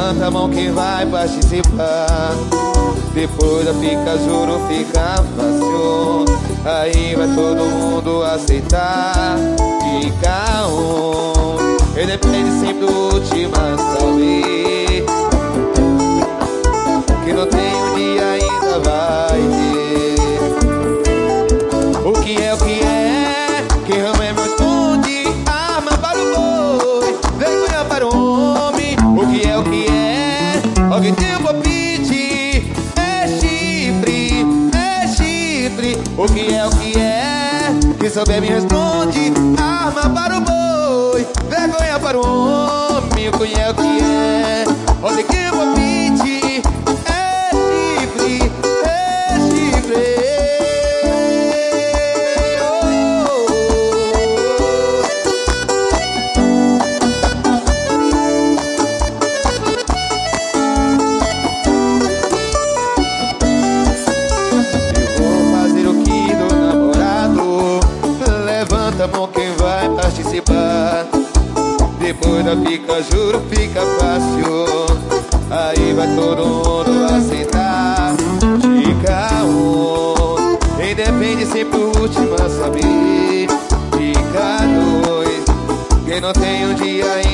Levanta a mão quem vai participar. Depois da fica, juro, fica fácil. Aí vai todo mundo aceitar. Fica um, e depende sempre do último a saber. Que não tem um dia ainda vai ter. O que é, quem ama é meu esconde. Arma para o boi, vergonha para o homem. O que é, alguém tem um palpite. É chifre, é chifre. O que é, quem souber me responde. Arma para o boi, vergonha para o homem. O que é, alguém tem um palpite. É chifre, é chifre. Levanta a mão quem vai participar. Depois da fica, juro, fica fácil. Aí vai todo mundo aceitar. Fica um, independe sempre o último a saber. Fica dois, quem não tem um dia